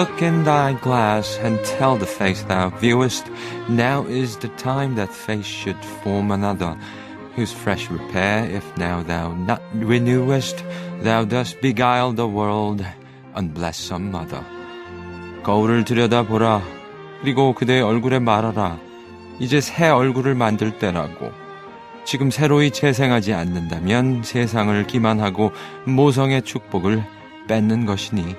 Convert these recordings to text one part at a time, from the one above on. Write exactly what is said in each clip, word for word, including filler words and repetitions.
Look in thy glass and tell the face thou viewest, now is the time that face should form another, whose fresh repair, if now thou not renewest, thou dost beguile the world, unblessed mother. 거울을 들여다보라. 그리고 그대의 얼굴에 말하라. 이제 새 얼굴을 만들 때라고. 지금 새로이 재생하지 않는다면 세상을 기만하고 모성의 축복을 뺏는 것이니.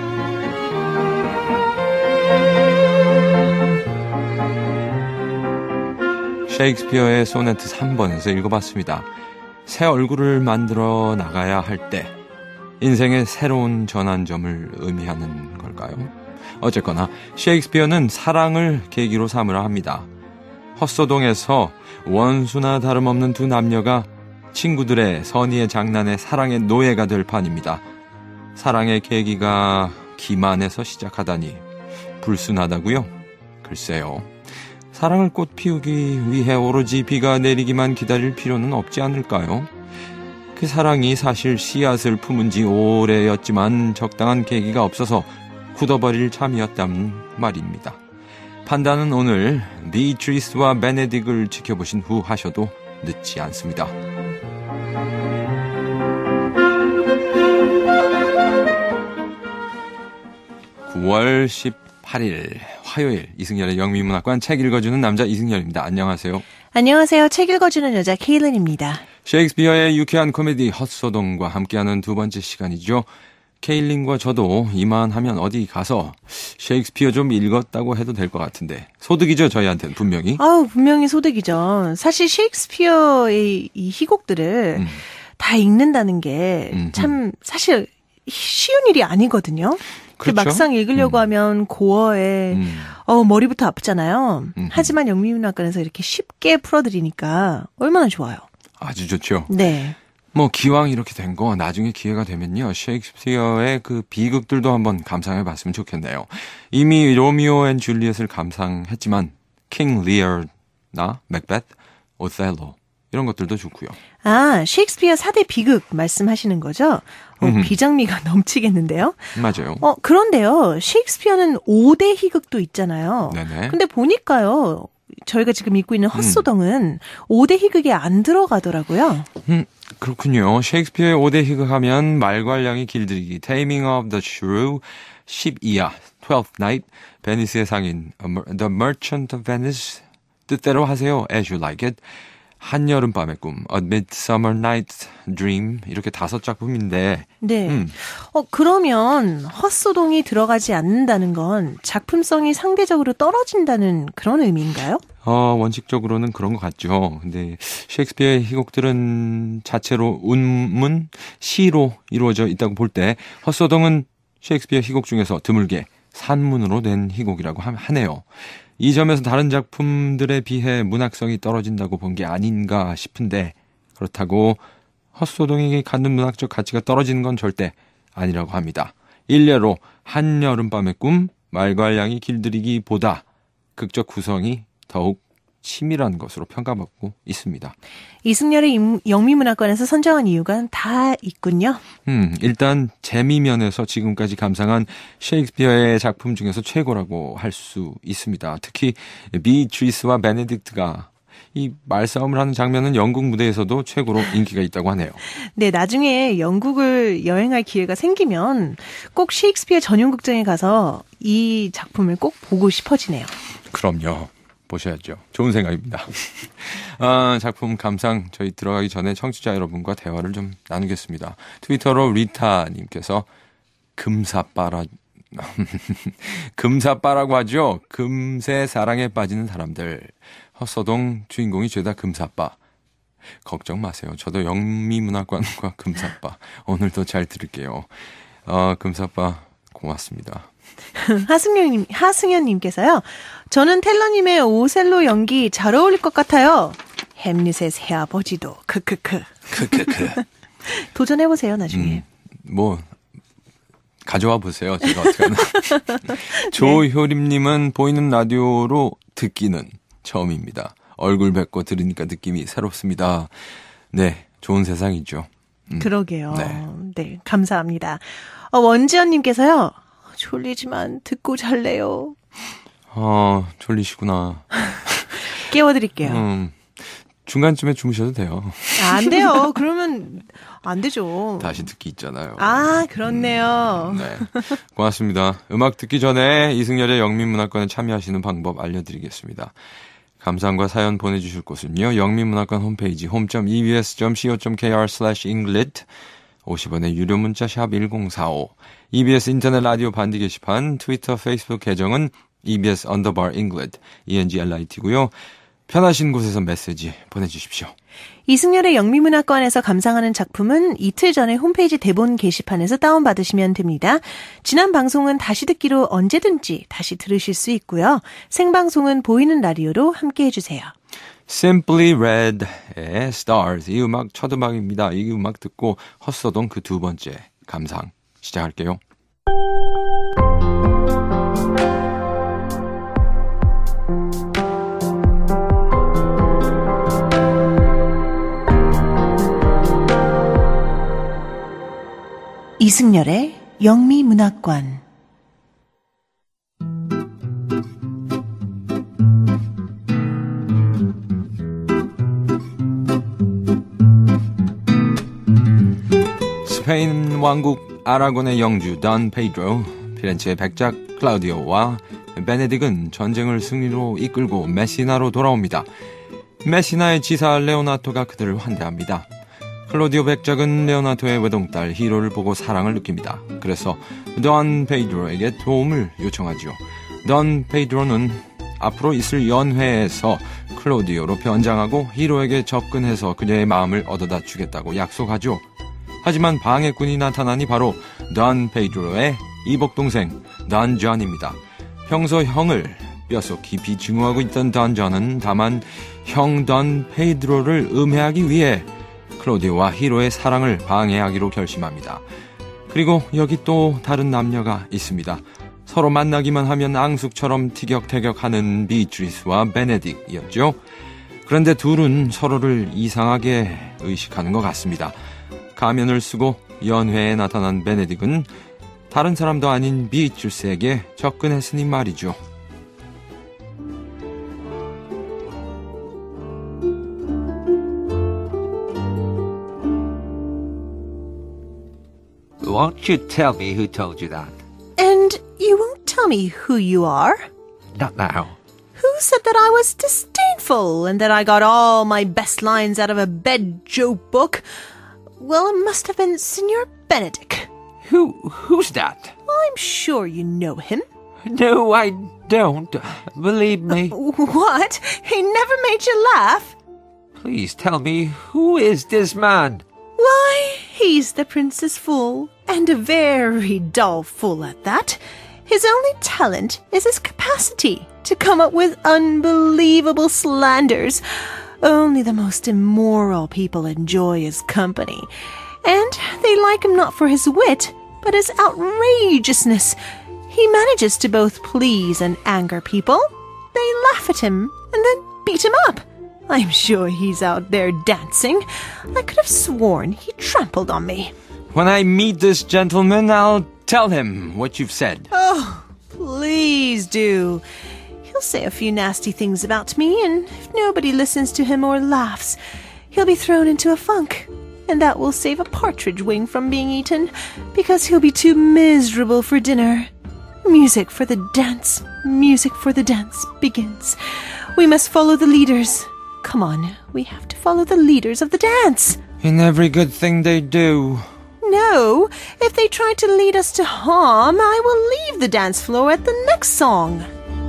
셰익스피어의 소네트 삼 번에서 읽어봤습니다. 새 얼굴을 만들어 나가야 할 때 인생의 새로운 전환점을 의미하는 걸까요? 어쨌거나 셰익스피어는 사랑을 계기로 삼으라 합니다. 헛소동에서 원수나 다름없는 두 남녀가 친구들의 선의의 장난에 사랑의 노예가 될 판입니다. 사랑의 계기가 기만에서 시작하다니 불순하다고요? 글쎄요. 사랑을 꽃 피우기 위해 오로지 비가 내리기만 기다릴 필요는 없지 않을까요? 그 사랑이 사실 씨앗을 품은 지 오래였지만 적당한 계기가 없어서 굳어버릴 참이었단 말입니다. 판단은 오늘 비트리스와 베네딕을 지켜보신 후 하셔도 늦지 않습니다. 구월 십팔일 화요일 이승열의 영미문학관 책 읽어주는 남자 이승열입니다. 안녕하세요. 안녕하세요. 책 읽어주는 여자 케일린입니다. 셰익스피어의 유쾌한 코미디 헛소동과 함께하는 두 번째 시간이죠. 케일린과 저도 이만하면 어디 가서 셰익스피어 좀 읽었다고 해도 될 것 같은데 소득이죠, 저희한테는 분명히. 아우, 분명히 소득이죠. 사실 셰익스피어의 이 희곡들을 음. 다 읽는다는 게 참 사실 쉬운 일이 아니거든요. 그렇죠? 막상 읽으려고 음. 하면 고어에 음. 어, 머리부터 아프잖아요. 음흠. 하지만 영미문학관에서 이렇게 쉽게 풀어드리니까 얼마나 좋아요. 아주 좋죠. 네. 뭐 기왕 이렇게 된 거 나중에 기회가 되면요. 셰익스피어의 그 비극들도 한번 감상해봤으면 좋겠네요. 이미 로미오 앤 줄리엣을 감상했지만 킹 리어나 맥벳, 오셀로 이런 것들도 좋고요. 아, 셰익스피어 사 대 비극 말씀하시는 거죠? 어, 비장미가 넘치겠는데요? 맞아요. 어, 그런데요. 셰익스피어는 오 대 희극도 있잖아요. 네네. 근데 보니까요. 저희가 지금 읽고 있는 헛소동은 음. 오 대 희극에 안 들어가더라고요. 음, 그렇군요. 셰익스피어의 오 대 희극 하면 말괄량이 길들이기, Taming of the Shrew, 십이야, Twelfth Night, 베니스의 상인, The Merchant of Venice, 뜻대로 하세요, As You Like It, 한여름밤의 꿈, A Midsummer Night's Dream, 이렇게 다섯 작품인데. 네. 음. 어, 그러면 헛소동이 들어가지 않는다는 건 작품성이 상대적으로 떨어진다는 그런 의미인가요? 어, 원칙적으로는 그런 것 같죠. 근데 셰익스피어의 희곡들은 자체로 운문, 시로 이루어져 있다고 볼 때 헛소동은 셰익스피어 희곡 중에서 드물게 산문으로 된 희곡이라고 하네요. 이 점에서 다른 작품들에 비해 문학성이 떨어진다고 본 게 아닌가 싶은데 그렇다고 헛소동이 갖는 문학적 가치가 떨어지는 건 절대 아니라고 합니다. 일례로 한여름밤의 꿈, 말괄량이 길들이기보다 극적 구성이 더욱 치밀한 것으로 평가받고 있습니다. 이승열의 영미문학관에서 선정한 이유가 다 있군요. 음, 일단 재미면에서 지금까지 감상한 셰익스피어의 작품 중에서 최고라고 할 수 있습니다. 특히 비트리스와 베네딕트가 이 말싸움을 하는 장면은 영국 무대에서도 최고로 인기가 있다고 하네요. 네, 나중에 영국을 여행할 기회가 생기면 꼭 셰익스피어 전용 극장에 가서 이 작품을 꼭 보고 싶어지네요. 그럼요. 보셔야죠. 좋은 생각입니다. 아, 작품 감상 저희 들어가기 전에 청취자 여러분과 대화를 좀 나누겠습니다. 트위터로 리타님께서 금사빠라 금사빠라고 하죠. 금세 사랑에 빠지는 사람들. 헛소동 주인공이 죄다 금사빠. 걱정 마세요. 저도 영미문학관과 금사빠 오늘도 잘 들을게요. 어, 금사빠 고맙습니다. 하승현님, 하승현님께서요. 저는 텔러님의 오셀로 연기 잘 어울릴 것 같아요. 햄릿의 새아버지도 크크크. 크크크. 도전해보세요 나중에. 음, 뭐 가져와 보세요. 제가 어떻게 하나. 조효림님은 보이는 라디오로 듣기는 처음입니다. 얼굴 뵙고 들으니까 느낌이 새롭습니다. 네, 좋은 세상이죠. 음. 그러게요. 네, 네 감사합니다. 어, 원지연님께서요. 졸리지만 듣고 잘래요. 아, 졸리시구나. 깨워드릴게요. 음, 중간쯤에 주무셔도 돼요. 아, 안 돼요. 그러면 안 되죠. 다시 듣기 있잖아요. 아, 그렇네요. 음, 네, 고맙습니다. 음악 듣기 전에 이승열의 영민문학관에 참여하시는 방법 알려드리겠습니다. 감상과 사연 보내주실 곳은요. 영민문학관 홈페이지 홈 닷 이비에스 닷 씨오 닷 케이알 슬래시 잉글리시 오십 원의 유료 문자 샵 일공사오 이비에스 인터넷 라디오 반디 게시판 트위터 페이스북 계정은 이비에스 언더바 잉글리시 이엔지엘아이티고요. 편하신 곳에서 메시지 보내주십시오. 이승열의 영미문학관에서 감상하는 작품은 이틀 전에 홈페이지 대본 게시판에서 다운받으시면 됩니다. 지난 방송은 다시 듣기로 언제든지 다시 들으실 수 있고요. 생방송은 보이는 라디오로 함께해 주세요. Simply Red의 Stars, 이 음악 첫 음악입니다. 이 음악 듣고 헛소동 그 두 번째 감상 시작할게요. 이승열의 영미문학관. 스페인 왕국 아라곤의 영주 돈 페드로, 피렌체의 백작 클라우디오와 베네딕은 전쟁을 승리로 이끌고 메시나로 돌아옵니다. 메시나의 지사 레오나토가 그들을 환대합니다. 클로디오 백작은 레오나토의 외동딸 히로를 보고 사랑을 느낍니다. 그래서 돈 페드로에게 도움을 요청하죠. 돈 페드로는 앞으로 있을 연회에서 클로디오로 변장하고 히로에게 접근해서 그녀의 마음을 얻어다 주겠다고 약속하죠. 하지만 방해꾼이 나타나니 바로 돈 페드로의 이복동생 돈 존입니다. 평소 형을 뼛속 깊이 증오하고 있던 돈 존은 다만 형 돈 페드로를 음해하기 위해 클로디오와 히로의 사랑을 방해하기로 결심합니다. 그리고 여기 또 다른 남녀가 있습니다. 서로 만나기만 하면 앙숙처럼 티격태격하는 비트리스와 베네딕이었죠. 그런데 둘은 서로를 이상하게 의식하는 것 같습니다. 가면을 쓰고 연회에 나타난 베네딕은 다른 사람도 아닌 비트리스에게 접근했으니 말이죠. Won't you tell me who told you that? And you won't tell me who you are? Not now. Who said that I was disdainful and that I got all my best lines out of a bed joke book? Well, it must have been Signor Benedict. Who, who's that? I'm sure you know him. No, I don't. Believe me. What? He never made you laugh? Please tell me, who is this man? Why, he's the Prince's fool, and a very dull fool at that. His only talent is his capacity to come up with unbelievable slanders. Only the most immoral people enjoy his company. And they like him not for his wit, but his outrageousness. He manages to both please and anger people. They laugh at him and then beat him up. I'm sure he's out there dancing. I could have sworn he trampled on me. When I meet this gentleman, I'll tell him what you've said. Oh, please do. He'll say a few nasty things about me, and if nobody listens to him or laughs, he'll be thrown into a funk. And that will save a partridge wing from being eaten, because he'll be too miserable for dinner. Music for the dance, music for the dance begins. We must follow the leaders. Come on, we have to follow the leaders of the dance. In every good thing they do. No, if they try to lead us to harm, I will leave the dance floor at the next song.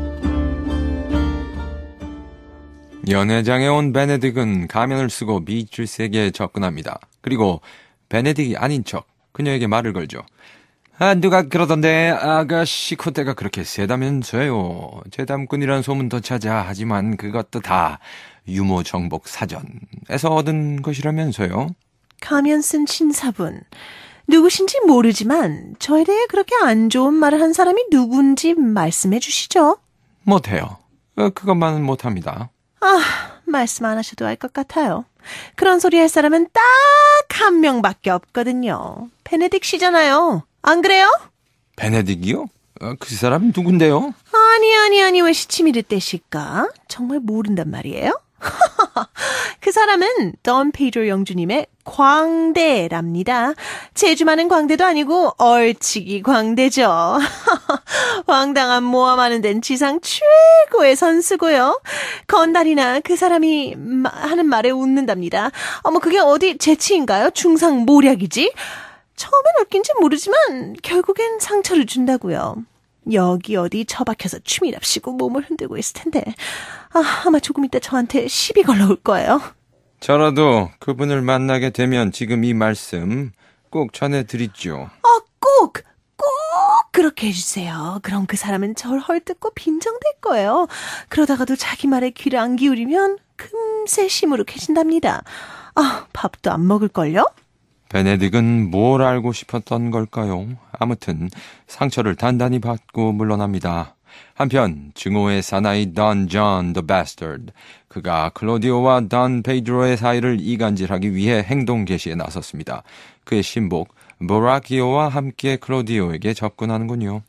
연회장에 온 베네딕은 가면을 쓰고 비트리스에게 접근합니다. 그리고 베네딕이 아닌 척 그녀에게 말을 걸죠. 아, 누가 그러던데 아가씨 콧대가 그렇게 세다면서요. 제 담꾼이란 소문도 찾아. 하지만 그것도 다 유모 정복 사전에서 얻은 것이라면서요. 가면 쓴 신사분. 누구신지 모르지만 저에 대해 그렇게 안 좋은 말을 한 사람이 누군지 말씀해 주시죠. 못해요. 어, 그것만은 못합니다. 아, 말씀 안 하셔도 알 것 같아요. 그런 소리 할 사람은 딱 한 명밖에 없거든요. 베네딕 씨잖아요. 안 그래요? 베네딕이요? 어, 그 사람 누군데요? 아니 아니 아니 왜 시치미를 떼실까? 정말 모른단 말이에요? 그 사람은 돈 페드로 영주님의 광대랍니다. 재주 많은 광대도 아니고 얼치기 광대죠. 황당한 모함하는 데는 지상 최고의 선수고요. 건달이나 그 사람이 마, 하는 말에 웃는답니다. 어머 그게 어디 재치인가요? 중상모략이지? 처음엔 웃긴지 모르지만 결국엔 상처를 준다고요. 여기 어디 처박혀서 춤이랍시고 몸을 흔들고 있을 텐데 아, 아마 조금 이따 저한테 시비 걸러올 거예요. 저라도 그분을 만나게 되면 지금 이 말씀 꼭 전해드리죠. 어, 꼭! 꼭 그렇게 해주세요. 그럼 그 사람은 절 헐뜯고 빈정될 거예요. 그러다가도 자기 말에 귀를 안 기울이면 금세 시무룩해진답니다. 아, 밥도 안 먹을걸요? 베네딕은 뭘 알고 싶었던 걸까요? 아무튼 상처를 단단히 받고 물러납니다. 한편 증오의 사나이 돈 존 the Bastard, 그가 클로디오와 돈 페드로의 사이를 이간질하기 위해 행동 개시에 나섰습니다. 그의 신복 보라키오와 함께 클로디오에게 접근하는군요.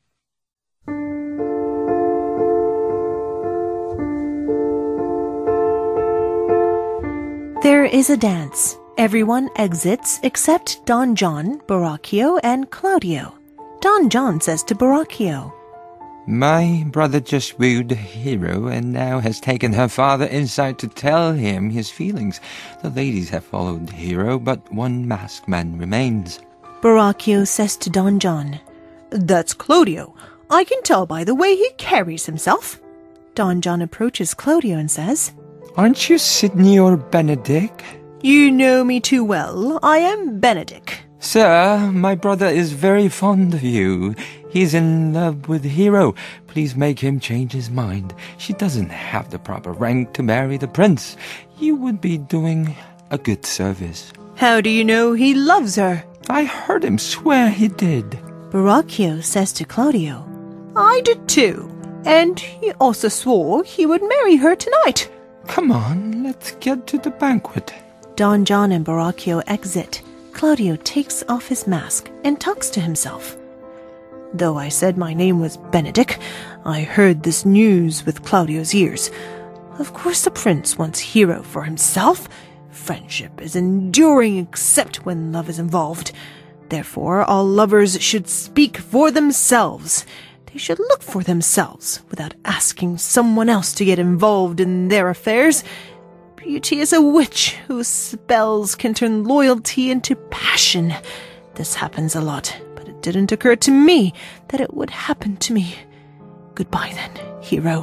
There is a dance. Everyone exits except Don John, Borachio, and Claudio. Don John says to Borachio, My brother just wooed the hero and now has taken her father inside to tell him his feelings. The ladies have followed the hero, but one masked man remains. Borachio says to Don John, That's Claudio. I can tell by the way he carries himself. Don John approaches Claudio and says, Aren't you Sidney or Benedict? You know me too well. I am Benedict. Sir, my brother is very fond of you. He's in love with the hero. Please make him change his mind. She doesn't have the proper rank to marry the prince. You would be doing a good service. How do you know he loves her? I heard him swear he did. Borachio says to Claudio, I did too. And he also swore he would marry her tonight. Come on, let's get to the banquet. Don John and Borachio exit. Claudio takes off his mask and talks to himself. Though I said my name was Benedict, I heard this news with Claudio's ears. Of course the prince wants hero for himself. Friendship is enduring except when love is involved. Therefore, all lovers should speak for themselves. They should look for themselves without asking someone else to get involved in their affairs. Beauty is a witch whose spells can turn loyalty into passion. This happens a lot, but it didn't occur to me that it would happen to me. Goodbye then, hero.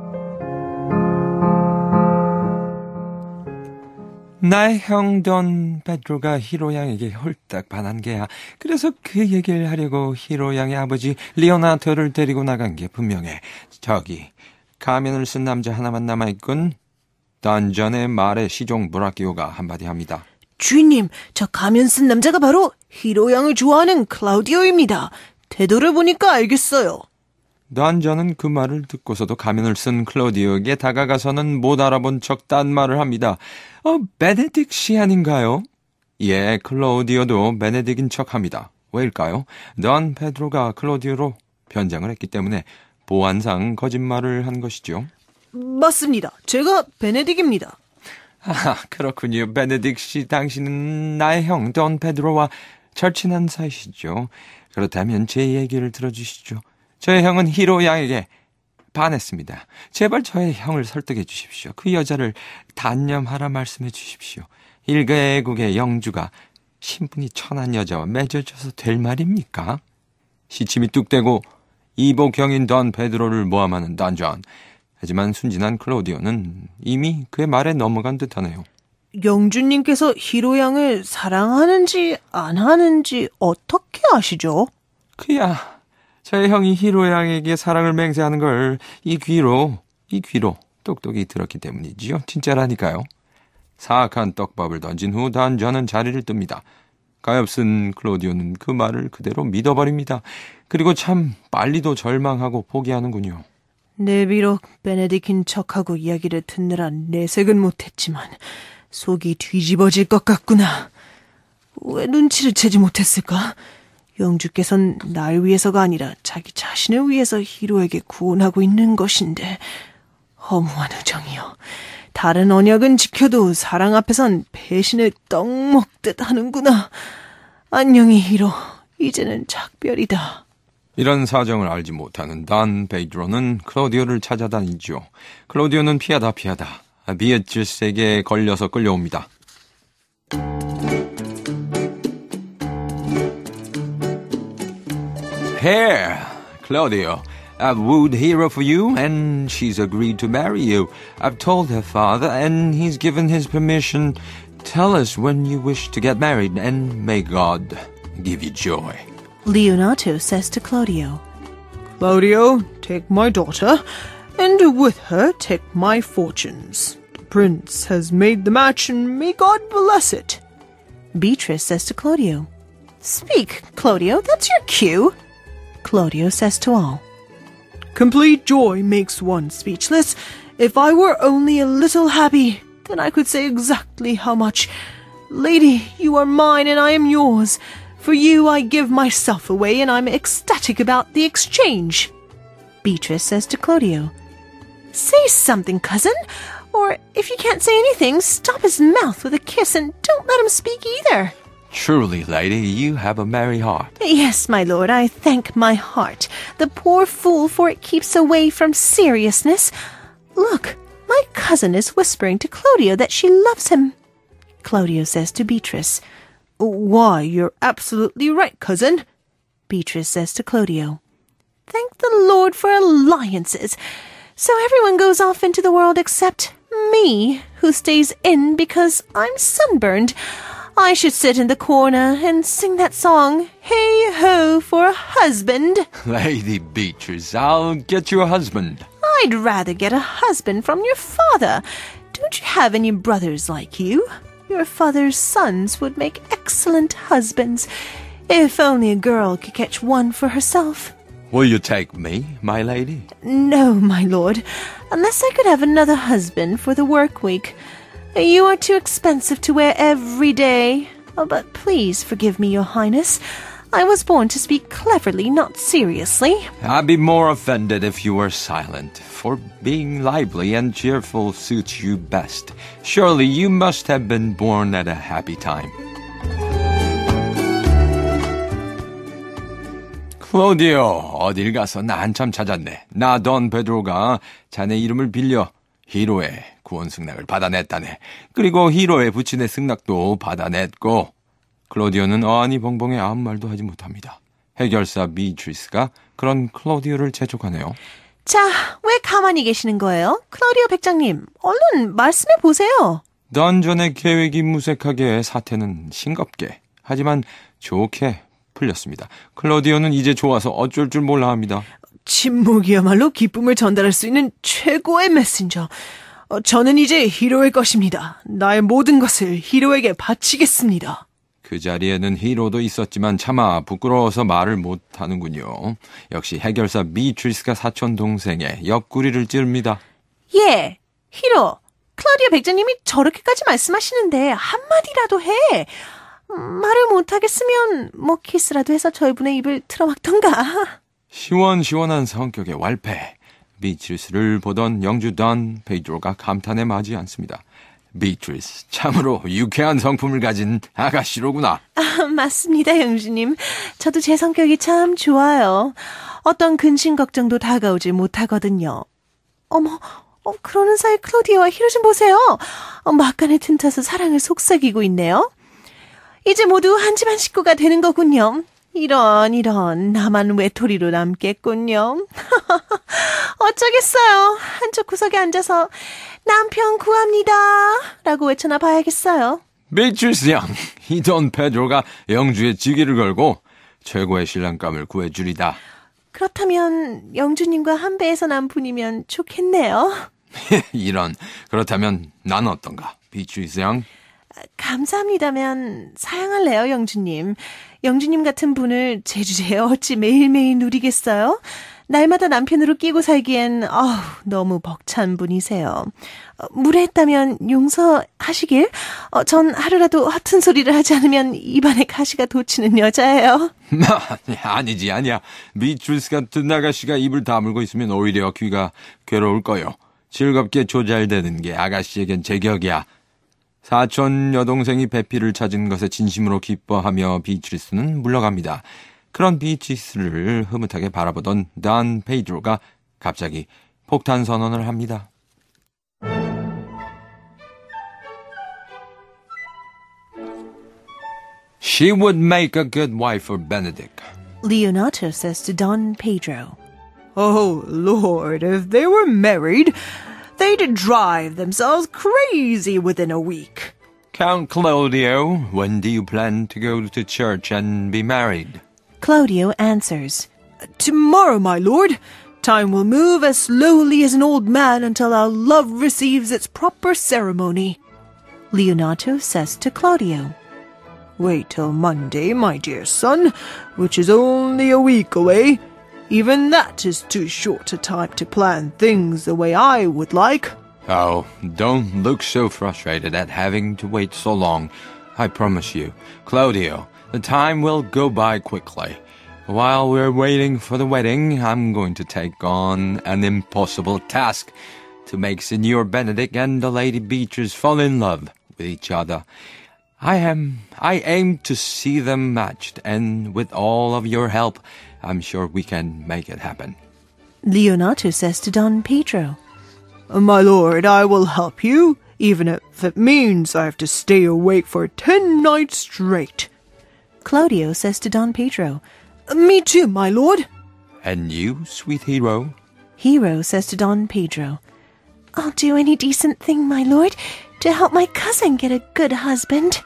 나의 형 돈 페드로가 히로 양에게 홀딱 반한 게야. 그래서 그 얘기를 하려고 히로 양의 아버지 리오나토를 데리고 나간 게 분명해. 저기 가면을 쓴 남자 하나만 남아있군. 던전의 말에 시종 보라키오가 한마디 합니다. 주인님, 저 가면 쓴 남자가 바로 히로 양을 좋아하는 클라우디오입니다. 태도를 보니까 알겠어요. 던전은 그 말을 듣고서도 가면을 쓴 클로디오에게 다가가서는 못 알아본 척 딴 말을 합니다. 어, 베네딕 씨 아닌가요? 예, 클로디오도 베네딕인 척합니다. 왜일까요? 돈 페드로가 클로디오로 변장을 했기 때문에 보안상 거짓말을 한 것이죠. 맞습니다. 제가 베네딕입니다. 아, 그렇군요. 베네딕 씨, 당신은 나의 형 돈 페드로와 절친한 사이시죠. 그렇다면 제 얘기를 들어주시죠. 저의 형은 히로 양에게 반했습니다. 제발 저의 형을 설득해 주십시오. 그 여자를 단념하라 말씀해 주십시오. 일개국의 영주가 신분이 천한 여자와 맺어져서 될 말입니까? 시침이 뚝대고 이복형인 돈 페드로를 모함하는 돈 존. 하지만 순진한 클로디오는 이미 그의 말에 넘어간 듯하네요. 영주님께서 히로 양을 사랑하는지 안 하는지 어떻게 아시죠? 그야 저의 형이 히로 양에게 사랑을 맹세하는 걸 이 귀로, 이 귀로 똑똑히 들었기 때문이지요. 진짜라니까요. 사악한 떡밥을 던진 후 돈 존은 자리를 뜹니다. 가엾은 클로디오는 그 말을 그대로 믿어버립니다. 그리고 참 빨리도 절망하고 포기하는군요. 내 비록 베네딕인 척하고 이야기를 듣느라 내색은 못했지만 속이 뒤집어질 것 같구나. 왜 눈치를 채지 못했을까? 영주께서는 날 위해서가 아니라 자기 자신을 위해서 히로에게 구원하고 있는 것인데 허무한 우정이여. 다른 언약은 지켜도 사랑 앞에선 배신을 떡 먹듯 하는구나. 안녕히 히로. 이제는 작별이다. 이런 사정을 알지 못하는 단 베이드로는 클로디오를 찾아다니죠. 클로디오는 피하다 피하다 비에트리스에게 걸려서 끌려옵니다. Here, Claudio. I've wooed Hiro for you, and she's agreed to marry you. I've told her father, and he's given his permission. Tell us when you wish to get married, and may God give you joy. Leonato says to Claudio, Claudio, take my daughter, and with her take my fortunes. The prince has made the match, and may God bless it. Beatrice says to Claudio, Speak, Claudio, that's your cue. Claudio says to all, Complete joy makes one speechless. If I were only a little happy, then I could say exactly how much. Lady, you are mine and I am yours. For you I give myself away and I'm ecstatic about the exchange. Beatrice says to Claudio, Say something, cousin. Or if you can't say anything, stop his mouth with a kiss and don't let him speak either. Truly, lady, you have a merry heart. Yes, my lord, I thank my heart. The poor fool, for it keeps away from seriousness. Look, my cousin is whispering to Claudio that she loves him. Claudio says to Beatrice, Why, you're absolutely right, cousin. Beatrice says to Claudio, Thank the Lord for alliances. So everyone goes off into the world except me, who stays in because I'm sunburned. I should sit in the corner and sing that song, Hey Ho for a Husband. Lady Beatrice, I'll get you a husband. I'd rather get a husband from your father. Don't you have any brothers like you? Your father's sons would make excellent husbands. If only a girl could catch one for herself. Will you take me, my lady? No, my lord, unless I could have another husband for the work week. You are too expensive to wear every day. Oh, but please forgive me, your highness. I was born to speak cleverly, not seriously. I'd be more offended if you were silent, for being lively and cheerful suits you best. Surely you must have been born at a happy time. 클로디오, 어딜 가서 나 한참 찾았네. 나 돈 베드로가 자네 이름을 빌려 히로의 구원 승낙을 받아냈다네. 그리고 히로의 부친의 승낙도 받아냈고. 클로디오는 어안이 벙벙해 아무 말도 하지 못합니다. 해결사 비트리스가 그런 클로디오를 재촉하네요. 자, 왜 가만히 계시는 거예요? 클로디오 백장님, 얼른 말씀해 보세요. 던전의 계획이 무색하게 사태는 싱겁게, 하지만 좋게 풀렸습니다. 클로디오는 이제 좋아서 어쩔 줄 몰라 합니다. 침묵이야말로 기쁨을 전달할 수 있는 최고의 메신저. 어, 저는 이제 히로의 것입니다. 나의 모든 것을 히로에게 바치겠습니다. 그 자리에는 히로도 있었지만 차마 부끄러워서 말을 못하는군요. 역시 해결사 비트리스가 사촌 동생의 옆구리를 찌릅니다. 예, 히로. 클로디오 백장님이 저렇게까지 말씀하시는데 한마디라도 해. 말을 못하겠으면 뭐 키스라도 해서 저희 분의 입을 틀어막던가. 시원시원한 성격의 wal패. 비트리스를 보던 영주 던 베이드로가 감탄에 마지 않습니다. 비트리스, 참으로 유쾌한 성품을 가진 아가씨로구나. 아, 맞습니다, 영주님. 저도 제 성격이 참 좋아요. 어떤 근심 걱정도 다가오지 못하거든요. 어머, 어, 그러는 사이 클로디오와 히로 좀 보세요. 어, 막간에 틈타서 사랑을 속삭이고 있네요. 이제 모두 한 집안 식구가 되는 거군요. 이런 이런 나만 외톨이로 남겠군요. 어쩌겠어요. 한쪽 구석에 앉아서 남편 구합니다 라고 외쳐나 봐야겠어요. 비트리스 양, 이 돈 페드로가 영주의 직위를 걸고 최고의 신랑감을 구해주리다. 그렇다면 영주님과 한 배에서 난 분이면 좋겠네요. 이런, 그렇다면 난 어떤가, 비트리스 양? 감사합니다면 사양할래요, 영주님. 영주님 같은 분을 제 주제에 어찌 매일매일 누리겠어요? 날마다 남편으로 끼고 살기엔 어우, 너무 벅찬 분이세요. 어, 무례했다면 용서하시길. 어, 전 하루라도 허튼 소리를 하지 않으면 입안에 가시가 돋치는 여자예요. 아니지, 아니야. 비트리스 같은 아가씨가 입을 다물고 있으면 오히려 귀가 괴로울 거요. 즐겁게 조잘대는 게 아가씨에겐 제격이야. 사촌 여동생이 배피를 찾은 것에 진심으로 기뻐하며 비트리스는 물러갑니다. 그런 비트리스를 흐뭇하게 바라보던 던 페이드로가 갑자기 폭탄 선언을 합니다. She would make a good wife for Benedict. Leonato says to Don Pedro. Oh, Lord, if they were married, they'd drive themselves crazy within a week. Count Claudio, when do you plan to go to church and be married? Claudio answers. Tomorrow, my lord. Time will move as slowly as an old man until our love receives its proper ceremony. Leonato says to Claudio. Wait till Monday, my dear son, which is only a week away. Even that is too short a time to plan things the way I would like. Oh, don't look so frustrated at having to wait so long. I promise you, Claudio, the time will go by quickly. While we're waiting for the wedding, I'm going to take on an impossible task to make Signor Benedict and the Lady Beatrice fall in love with each other. I am, I aim to see them matched, and with all of your help, I'm sure we can make it happen. Leonato says to Don Pedro. My lord, I will help you, even if it means I have to stay awake for ten nights straight. Claudio says to Don Pedro. Me too, my lord. And you, sweet hero? Hero says to Don Pedro. I'll do any decent thing, my lord, to help my cousin get a good husband.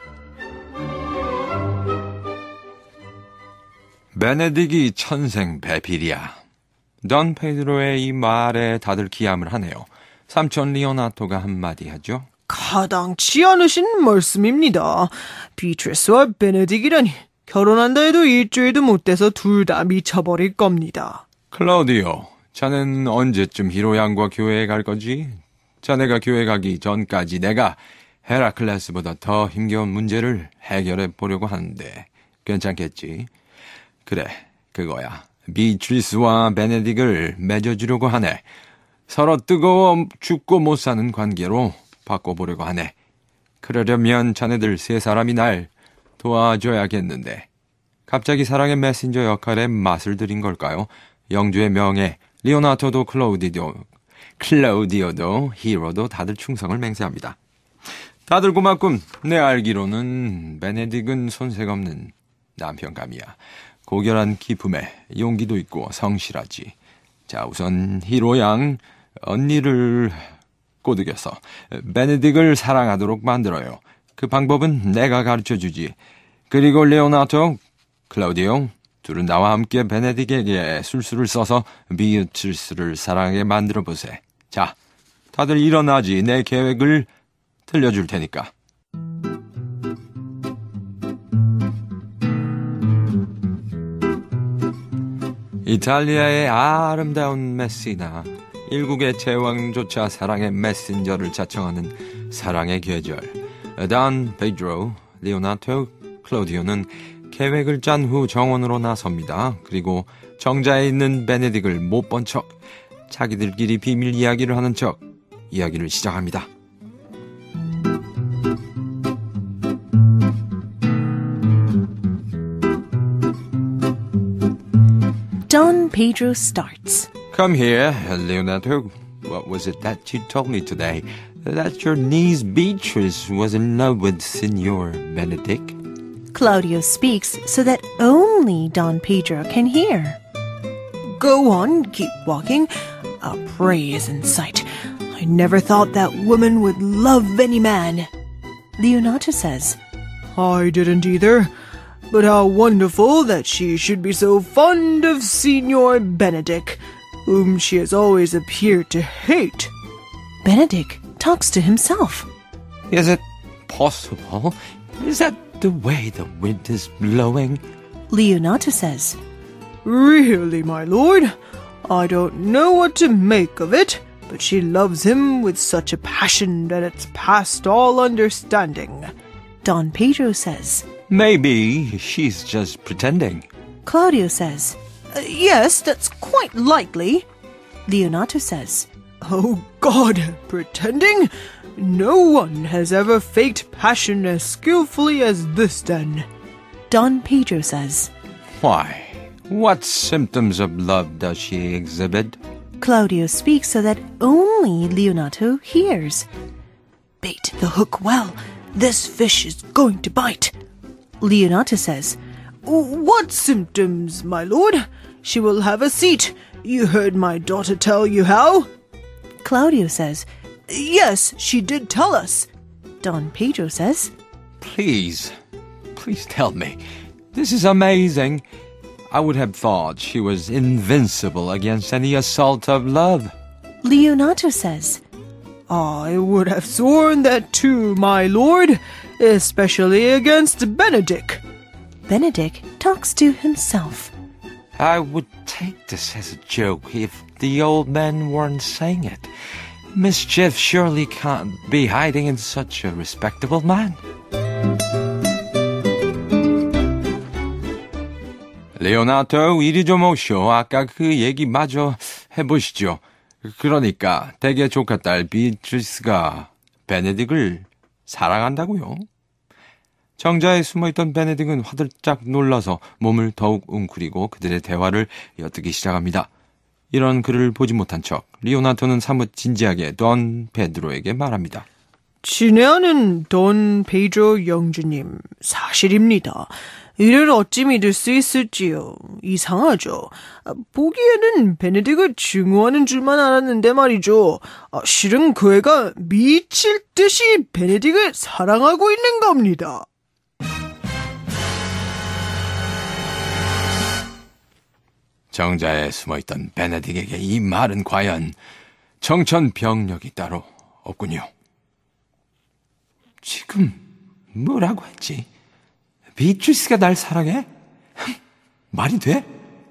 베네딕이 천생 배필이야. 던 페드로의 이 말에 다들 기함을 하네요. 삼촌 리오나토가 한마디 하죠. 가당치 않으신 말씀입니다. 비트리스와 베네딕이라니 결혼한다 해도 일주일도 못 돼서 둘 다 미쳐버릴 겁니다. 클라우디오, 자넨 언제쯤 히로양과 교회에 갈 거지? 자네가 교회 가기 전까지 내가 헤라클레스보다 더 힘겨운 문제를 해결해 보려고 하는데 괜찮겠지? 그래, 그거야. 비트리스와 베네딕을 맺어주려고 하네. 서로 뜨거워 죽고 못 사는 관계로 바꿔보려고 하네. 그러려면 자네들 세 사람이 날 도와줘야겠는데. 갑자기 사랑의 메신저 역할에 맛을 들인 걸까요? 영주의 명예, 리오나토도 클라우디오, 클라우디오도 히로도 다들 충성을 맹세합니다. 다들 고맙군. 내 알기로는 베네딕은 손색 없는 남편감이야. 고결한 기품에 용기도 있고 성실하지. 자, 우선 히로 양 언니를 꼬드겨서 베네딕을 사랑하도록 만들어요. 그 방법은 내가 가르쳐주지. 그리고 레오나토, 클라우디오, 둘은 나와 함께 베네딕에게 술수를 써서 비트리스를 사랑하게 만들어보세. 자, 다들 일어나지. 내 계획을 들려줄 테니까. 이탈리아의 아름다운 메시나, 일국의 제왕조차 사랑의 메신저를 자청하는 사랑의 계절. 던 페드로, 리오나토, 클라우디오는 계획을 짠 후 정원으로 나섭니다. 그리고 정자에 있는 베네딕을 못 본 척, 자기들끼리 비밀 이야기를 하는 척 이야기를 시작합니다. Don Pedro starts. Come here, Leonato. What was it that you told me today? That your niece Beatrice was in love with Signor Benedict? Claudio speaks so that only Don Pedro can hear. Go on, keep walking. A prey is in sight. I never thought that woman would love any man. Leonato says. I didn't either. But how wonderful that she should be so fond of Signor Benedict, whom she has always appeared to hate. Benedict talks to himself. Is it possible? Is that the way the wind is blowing? Leonato says. Really, my lord? I don't know what to make of it, but she loves him with such a passion that it's past all understanding. Don Pedro says. Maybe she's just pretending. Claudio says. Uh, yes, that's quite likely. Leonato says. Oh God, pretending? No one has ever faked passion as skillfully as this then. Don Pedro says. Why? What symptoms of love does she exhibit? Claudio speaks so that only Leonato hears. Bait the hook well. This fish is going to bite. Leonato says. What symptoms, my lord? She will have a seat. You heard my daughter tell you how? Claudio says. Yes, she did tell us. Don Pedro says. Please, please tell me. This is amazing. I would have thought she was invincible against any assault of love. Leonato says. I would have sworn that too, my lord, especially against Benedict. Benedict talks to himself. I would take this as a joke if the old man weren't saying it. Mischief surely can't be hiding in such a respectable man. 레오나토, 이리 좀 오쇼. 아까 그 얘기 마저 해보시죠. 그러니까 댁의 조카딸 비트리스가 베네딕을 사랑한다고요? 정자에 숨어있던 베네딕은 화들짝 놀라서 몸을 더욱 웅크리고 그들의 대화를 엿듣기 시작합니다. 이런 글을 보지 못한 척 리오나토는 사뭇 진지하게 돈 페드로에게 말합니다. 친애하는 돈 페드로 영주님, 사실입니다. 이를 어찌 믿을 수 있을지요. 이상하죠. 보기에는 베네딕을 증오하는 줄만 알았는데 말이죠. 실은 그 애가 미칠 듯이 베네딕을 사랑하고 있는 겁니다. 정자에 숨어있던 베네딕에게 이 말은 과연 정천병력이 따로 없군요. 지금 뭐라고 했지? 비트리스가 날 사랑해? 말이 돼?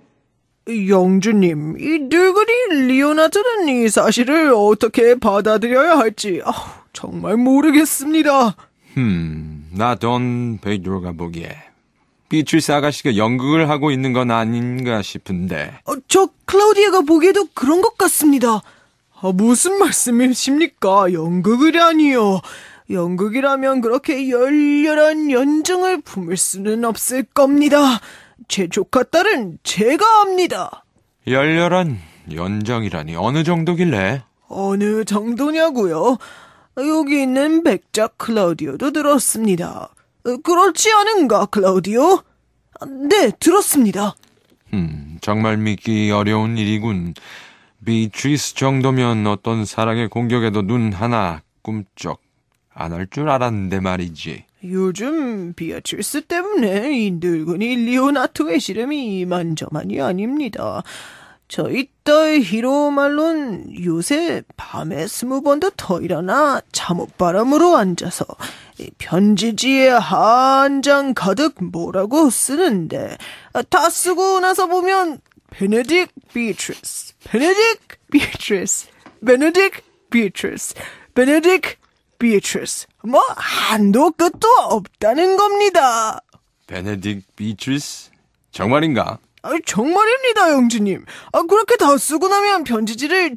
영주님, 이 늙은이 리오나토는 이 사실을 어떻게 받아들여야 할지 아, 정말 모르겠습니다. 음, 나 돈 페드로가 보기에 비트리스 아가씨가 연극을 하고 있는 건 아닌가 싶은데. 어, 저 클라우디아가 보기에도 그런 것 같습니다. 아, 무슨 말씀이십니까? 연극이라니요. 연극이라면 그렇게 열렬한 연정을 품을 수는 없을 겁니다. 제 조카 딸은 제가 압니다. 열렬한 연정이라니 어느 정도길래? 어느 정도냐고요? 여기 있는 백작 클라우디오도 들었습니다. 그렇지 않은가, 클라우디오? 네, 들었습니다. 음, 정말 믿기 어려운 일이군. 비트리스 정도면 어떤 사랑의 공격에도 눈 하나 꿈쩍 안 할 줄 알았는데 말이지. 요즘 비아트리스 때문에 이 늙은이 리오나토의 시름이 이만저만이 아닙니다. 저희 딸 히로말론 요새 밤에 스무 번도 더 일어나 잠옷바람으로 앉아서 편지지에 한 장 가득 뭐라고 쓰는데 다 쓰고 나서 보면 베네딕 비트리스, 베네딕 비트리스, 베네딕 비트리스, 베네딕 비트리스, 뭐 한도 끝도 없다는 겁니다. 베네딕 비트리스? 정말인가? 아, 정말입니다, 영주님. 아, 그렇게 다 쓰고 나면 편지지를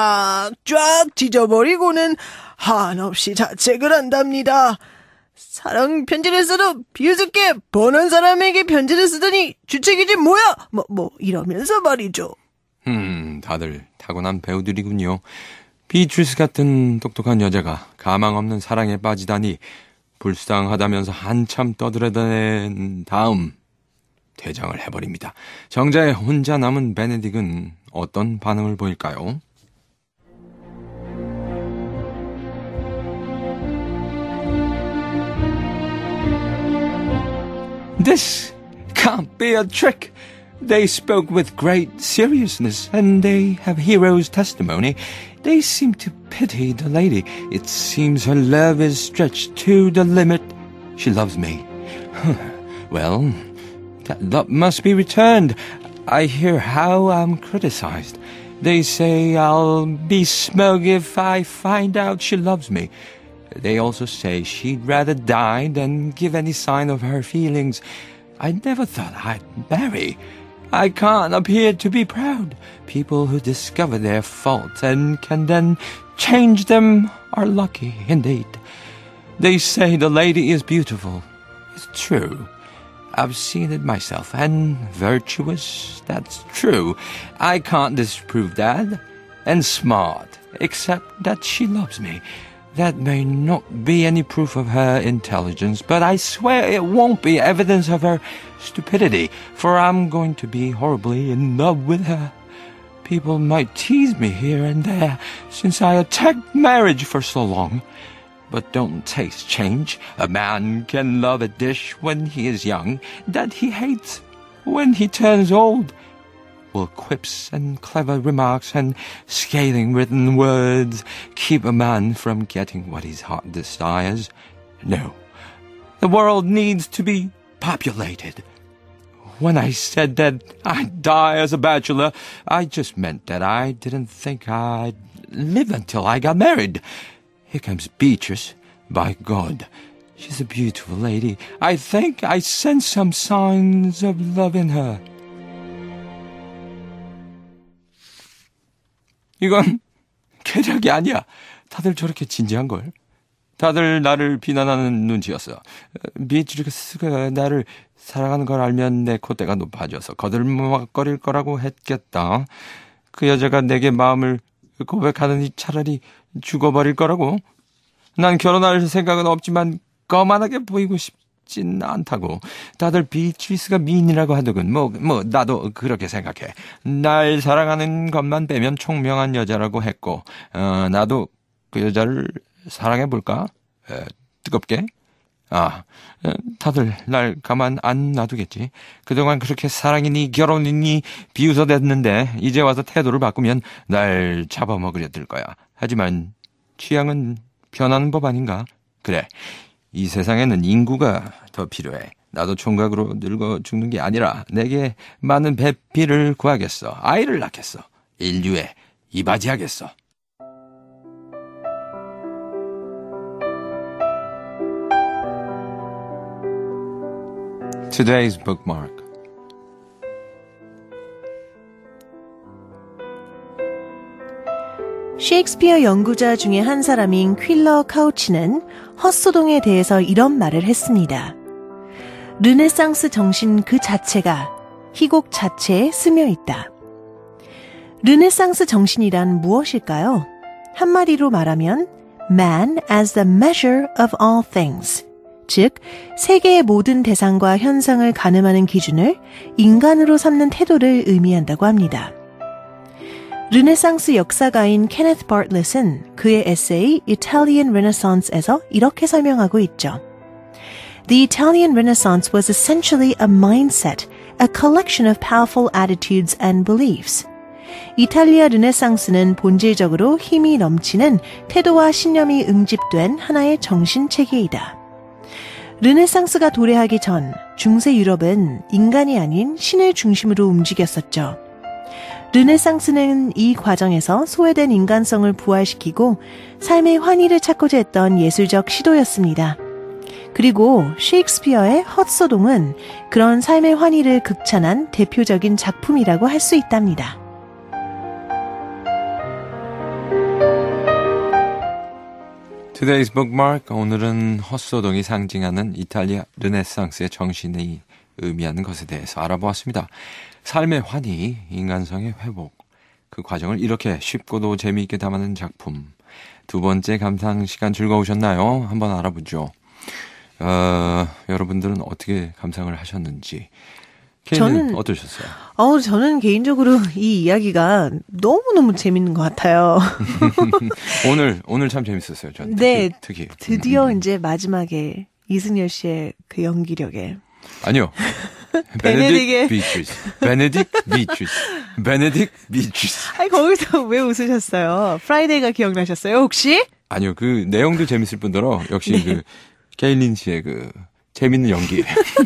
쫙쫙 찢어버리고는 한없이 자책을 한답니다. 사랑 편지를 써도 비웃을게 번한 사람에게 편지를 쓰더니 주책이지 뭐야? 뭐, 뭐 이러면서 말이죠. 음, 다들 타고난 배우들이군요. 비트리스 같은 똑똑한 여자가 가망 없는 사랑에 빠지다니 불쌍하다면서 한참 떠들어댄 다음 퇴장을 해버립니다. 정자에 혼자 남은 베네딕은 어떤 반응을 보일까요? This can't be a trick. They spoke with great seriousness, and they have hero's testimony. They seem to pity the lady. It seems her love is stretched to the limit. She loves me. Well, that love must be returned. I hear how I'm criticized. They say I'll be smug if I find out she loves me. They also say she'd rather die than give any sign of her feelings. I never thought I'd marry. I can't appear to be proud. People who discover their faults and can then change them are lucky indeed. They say the lady is beautiful. It's true. I've seen it myself, and virtuous, that's true. I can't disprove that. And smart, except that she loves me. That may not be any proof of her intelligence, but I swear it won't be evidence of her stupidity, for I'm going to be horribly in love with her. People might tease me here and there, since I attacked marriage for so long. But don't taste change. A man can love a dish when he is young, that he hates when he turns old. Will quips and clever remarks and scathing written words keep a man from getting what his heart desires? No. The world needs to be populated. When I said that I'd die as a bachelor, I just meant that I didn't think I'd live until I got married. Here comes Beatrice. By God, she's a beautiful lady. I think I sense some signs of love in her. 이건 계략이 아니야. 다들 저렇게 진지한걸. 다들 나를 비난하는 눈치였어. 비트리스가 나를 사랑하는 걸 알면 내 콧대가 높아져서 거들먹거릴 거라고 했겠다. 그 여자가 내게 마음을 고백하느니 차라리 죽어버릴 거라고. 난 결혼할 생각은 없지만 거만하게 보이고 싶진 않다고. 다들 비트리스가 미인이라고 하더군. 뭐, 뭐 나도 그렇게 생각해. 날 사랑하는 것만 빼면 총명한 여자라고 했고, 어, 나도 그 여자를 사랑해볼까? 에, 뜨겁게? 아, 다들 날 가만 안 놔두겠지. 그동안 그렇게 사랑이니 결혼이니 비웃어댔는데 이제 와서 태도를 바꾸면 날 잡아먹으려 들 거야. 하지만 취향은 변하는 법 아닌가? 그래, 이 세상에는 인구가 더 필요해. 나도 총각으로 늙어 죽는 게 아니라 내게 많은 배필을 구하겠어. 아이를 낳겠어. 인류에 이바지하겠어. Today's bookmark. 셰익스피어 연구자 중에 한 사람인 퀼러 카우치는 헛소동에 대해서 이런 말을 했습니다. 르네상스 정신 그 자체가 희곡 자체에 스며 있다. 르네상스 정신이란 무엇일까요? 한마디로 말하면 Man as the measure of all things. 즉, 세계의 모든 대상과 현상을 가늠하는 기준을 인간으로 삼는 태도를 의미한다고 합니다. 르네상스 역사가인 케네스 바틀렛은 그의 에세이 Italian Renaissance에서 이렇게 설명하고 있죠. The Italian Renaissance was essentially a mindset, a collection of powerful attitudes and beliefs. 이탈리아 르네상스는 본질적으로 힘이 넘치는 태도와 신념이 응집된 하나의 정신체계이다. 르네상스가 도래하기 전 중세 유럽은 인간이 아닌 신을 중심으로 움직였었죠. 르네상스는 이 과정에서 소외된 인간성을 부활시키고 삶의 환희를 찾고자 했던 예술적 시도였습니다. 그리고 셰익스피어의 헛소동은 그런 삶의 환희를 극찬한 대표적인 작품이라고 할 수 있답니다. Today's bookmark. 오늘은 헛소동이 상징하는 이탈리아 르네상스의 정신이 의미하는 것에 대해서 알아보았습니다. 삶의 환희, 인간성의 회복, 그 과정을 이렇게 쉽고도 재미있게 담아낸 작품. 두 번째 감상 시간 즐거우셨나요? 한번 알아보죠. 어, 여러분들은 어떻게 감상을 하셨는지. 저는 어떠셨어요? 어, 저는 개인적으로 이 이야기가 너무너무 재밌는 것 같아요. 오늘 오늘 참 재밌었어요. 저는 네, 특히, 특히. 드디어 음. 이제 마지막에 이승열 씨의 그 연기력에 아니요. 베네딕 비트리스. 베네딕 비트리스. 베네딕 비트리스. 아니, 거기서 왜 웃으셨어요? 프라이데이가 기억나셨어요, 혹시? 아니요. 그 내용도 재밌을 뿐더러 역시 네. 그 케일린 씨의 그 재밌는 연기.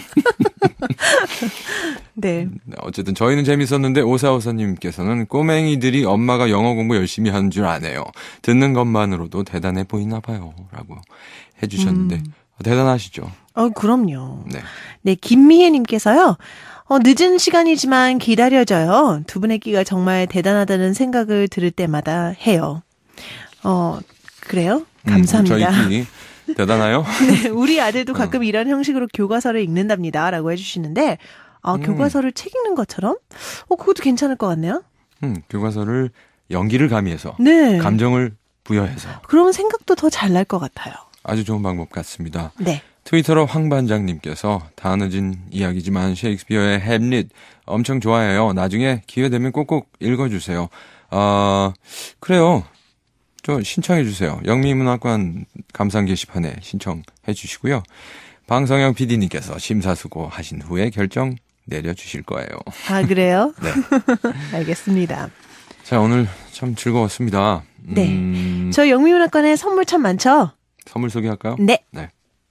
네. 어쨌든 저희는 재밌었는데 오사오사님께서는 꼬맹이들이 엄마가 영어 공부 열심히 하는 줄 아네요. 듣는 것만으로도 대단해 보이나 봐요. 라고 해주셨는데 음. 대단하시죠? 어, 그럼요. 네. 네, 김미혜님께서요. 어, 늦은 시간이지만 기다려져요. 두 분의 끼가 정말 대단하다는 생각을 들을 때마다 해요. 어, 그래요? 감사합니다. 음, 저희 끼 대단해요? 네, 우리 아들도 가끔 어. 이런 형식으로 교과서를 읽는답니다. 라고 해주시는데, 아, 음. 교과서를 책 읽는 것처럼? 어, 그것도 괜찮을 것 같네요. 음, 교과서를 연기를 가미해서. 네. 감정을 부여해서. 그러면 생각도 더 잘 날 것 같아요. 아주 좋은 방법 같습니다. 네. 트위터로 황반장님께서 다 늦은 이야기지만 셰익스피어의 햄릿 엄청 좋아해요. 나중에 기회 되면 꼭꼭 읽어주세요. 아, 그래요. 저 신청해 주세요. 영미문학관 감상 게시판에 신청해 주시고요. 방성영 피디님께서 심사수고 하신 후에 결정 내려주실 거예요. 아, 그래요? 네. 알겠습니다. 자, 오늘 참 즐거웠습니다. 네. 음... 저희 영미문학관에 선물 참 많죠? 선물 소개할까요? 네. 네.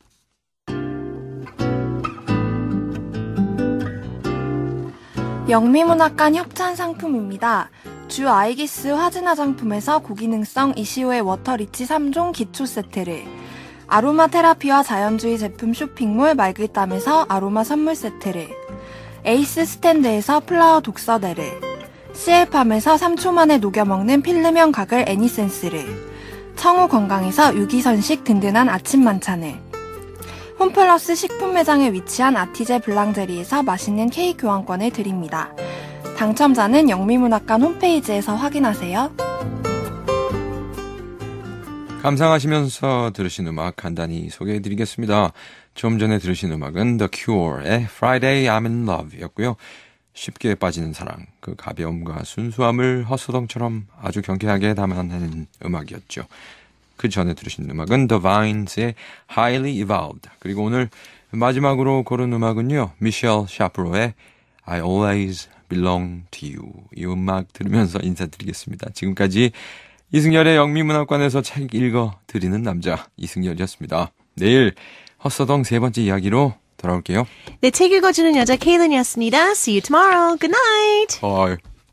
영미문학관 협찬 상품입니다. 주 아이기스 화진 화장품에서 고기능성 이시오의 워터리치 삼 종 기초 세트를, 아로마 테라피와 자연주의 제품 쇼핑몰 말글담에서 아로마 선물 세트를, 에이스 스탠드에서 플라워 독서대를, 씨엘팜에서 삼 초 만에 녹여먹는 필름형 가글 애니센스를, 청우 건강에서 유기선식 든든한 아침 만찬을, 홈플러스 식품 매장에 위치한 아티제 블랑제리에서 맛있는 케이크 교환권을 드립니다. 당첨자는 영미문학관 홈페이지에서 확인하세요. 감상하시면서 들으신 음악 간단히 소개해드리겠습니다. 좀 전에 들으신 음악은 The Cure의 Friday I'm in Love 였고요. 쉽게 빠지는 사랑, 그 가벼움과 순수함을 헛소동처럼 아주 경쾌하게 담아내는 음악이었죠. 그 전에 들으신 음악은 The Vines의 Highly Evolved, 그리고 오늘 마지막으로 고른 음악은요, 미셸 샤프로의 I Always Belong to You. 이 음악 들으면서 인사드리겠습니다. 지금까지 이승열의 영미문학관에서 책 읽어드리는 남자 이승열이었습니다. 내일 헛소동 세 번째 이야기로 돌아올게요. 네, 책 읽어주는 여자 케이든이었습니다. See you tomorrow. Good night. Bye.